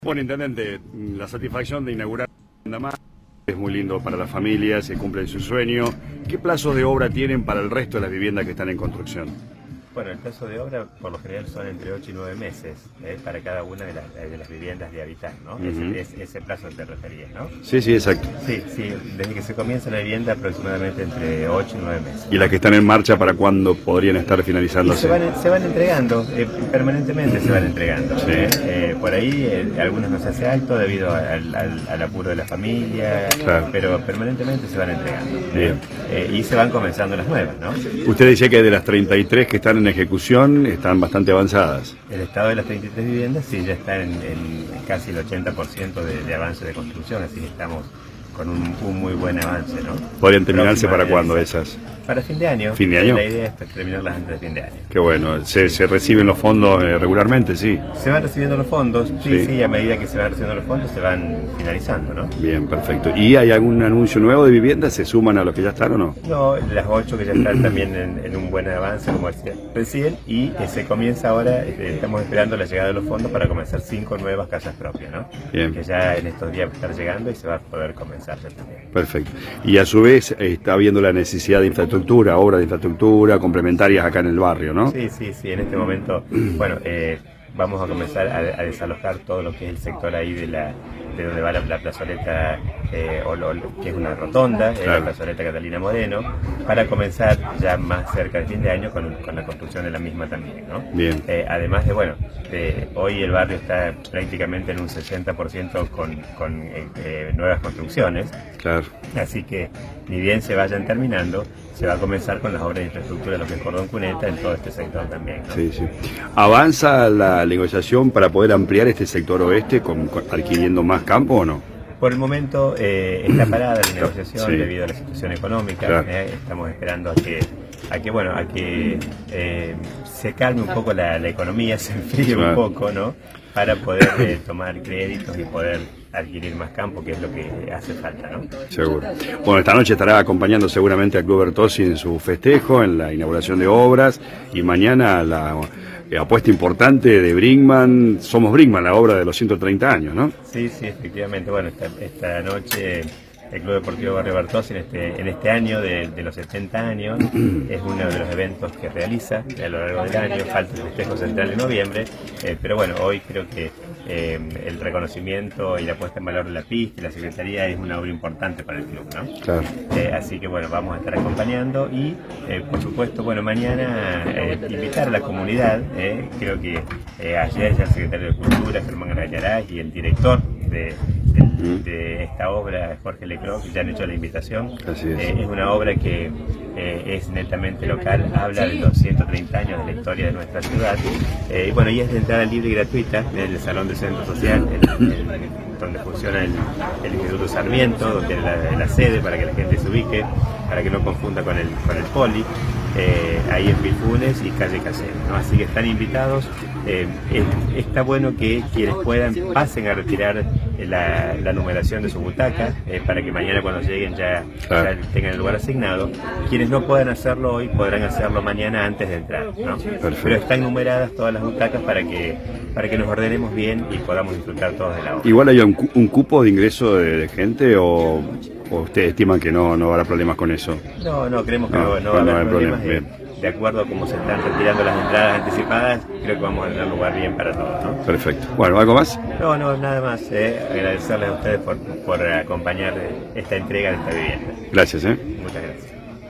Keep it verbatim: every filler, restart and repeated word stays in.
Bueno, intendente, la satisfacción de inaugurar una más es muy lindo para las familias, se cumple su sueño. ¿Qué plazos de obra tienen para el resto de las viviendas que están en construcción? Bueno, el plazo de obra por lo general son entre ocho y nueve meses eh, para cada una de las, de las viviendas de habitar, ¿no? Uh-huh. ese, ese, ese plazo te referías, ¿no? Sí, sí, exacto. Sí, sí, desde que se comienza la vivienda aproximadamente entre ocho y nueve meses. ¿Y las que están en marcha para cuándo podrían estar finalizándose? Se van, se van entregando, eh, permanentemente se van entregando. Sí. Eh, eh, por ahí eh, algunos no se hace alto debido al, al, al apuro de la familia, claro, pero permanentemente se van entregando. Bien. Eh, y se van comenzando las nuevas, ¿no? Usted decía que de las treinta y tres que están en ejecución están bastante avanzadas. El estado de las treinta y tres viviendas sí ya está en, en casi el ochenta por ciento de, de avance de construcción, así que estamos con un, un muy buen avance, ¿no? ¿Podrían terminarse para cuándo esas? Para fin de año. ¿Fin de año? La idea es terminarlas antes de fin de año. Qué bueno. ¿Se, se reciben los fondos eh, regularmente? Sí. Se van recibiendo los fondos, sí, sí, sí, a medida que se van recibiendo los fondos se van finalizando, ¿no? Bien, perfecto. ¿Y hay algún anuncio nuevo de viviendas? ¿Se suman a los que ya están o no? No, las ocho que ya están también en, en un buen avance, como decía recién, y eh, se comienza ahora, eh, estamos esperando la llegada de los fondos para comenzar cinco nuevas casas propias, ¿no? Bien. Que ya en estos días va a estar llegando y se va a poder comenzar ya también. Perfecto. Y a su vez está habiendo la necesidad de infraestructura, obras de infraestructura complementarias acá en el barrio, ¿no? Sí, sí, sí. En este momento, bueno, eh, vamos a comenzar a, a desalojar todo lo que es el sector ahí de la de donde va la, la plazoleta, eh, o lo, que es una rotonda, claro, eh, la plazoleta Catalina Moreno, para comenzar ya más cerca del fin de año con, con la construcción de la misma también, ¿no? Bien. Eh, además de, bueno, de, hoy el barrio está prácticamente en un sesenta por ciento con, con eh, eh, nuevas construcciones. Claro. Así que, ni bien se vayan terminando, se va a comenzar con las obras de infraestructura, lo que es Cordón Cuneta, en todo este sector también, ¿no? Sí, sí. ¿Avanza la negociación para poder ampliar este sector oeste con, con adquiriendo más campo o no? Por el momento eh, está parada la negociación, sí, debido a la situación económica. Claro. Eh, estamos esperando a que, a que bueno, a que eh, se calme un poco la, la economía, se enfríe, claro, un poco, ¿no? Para poder eh, tomar créditos y poder adquirir más campo, que es lo que hace falta, ¿no? Seguro. Bueno, esta noche estará acompañando seguramente al Club Bertozzi en su festejo, en la inauguración de obras, y mañana la eh, apuesta importante de Brinkmann, Somos Brinkmann, la obra de los ciento treinta años, ¿no? Sí, sí, efectivamente. Bueno, esta, esta noche el Club Deportivo Barrio Bertozzi en este, en este año de, de los setenta años es uno de los eventos que realiza a lo largo del año. Falta el festejo central en noviembre, eh, pero bueno, hoy creo que eh, el reconocimiento y la puesta en valor de la pista y la secretaría es una obra importante para el club, ¿no? Claro. Eh, así que bueno, vamos a estar acompañando y eh, por supuesto, bueno, mañana eh, invitar a la comunidad. Eh, creo que eh, ayer ya el secretario de Cultura, Germán Arayarás, y el director de, de, de esta obra, Jorge Lecroc, ya han hecho la invitación. Así es. Eh, es una obra que eh, es netamente local, habla de los ciento treinta años de la historia de nuestra ciudad. Eh, y bueno, y es de entrada libre y gratuita en el Salón del Centro Social, el, el, donde funciona el, el Instituto Sarmiento, donde es la, la sede para que la gente se ubique, para que no confunda con el, con el Poli. Eh, ahí en Pilfunes y calle Casero, ¿no? Así que están invitados. Eh, es, está bueno que quienes puedan pasen a retirar la, la numeración de su butaca, eh, para que mañana cuando lleguen ya, claro, ya tengan el lugar asignado. Quienes no puedan hacerlo hoy podrán hacerlo mañana antes de entrar, ¿no? Pero están numeradas todas las butacas para que para que nos ordenemos bien y podamos disfrutar todos de la obra. ¿Igual hay un, un cupo de ingreso de, de gente o, o ustedes estiman que no, no habrá problemas con eso? No, no, creemos que no, no, no va a haber, haber problemas. problemas de, de acuerdo a cómo se están retirando las entradas anticipadas, creo que vamos a tener lugar bien para todos, ¿no? Perfecto. Bueno, ¿algo más? No, no, nada más. Eh, agradecerles a ustedes por, por acompañar esta entrega de esta vivienda. Gracias, ¿eh? Muchas gracias.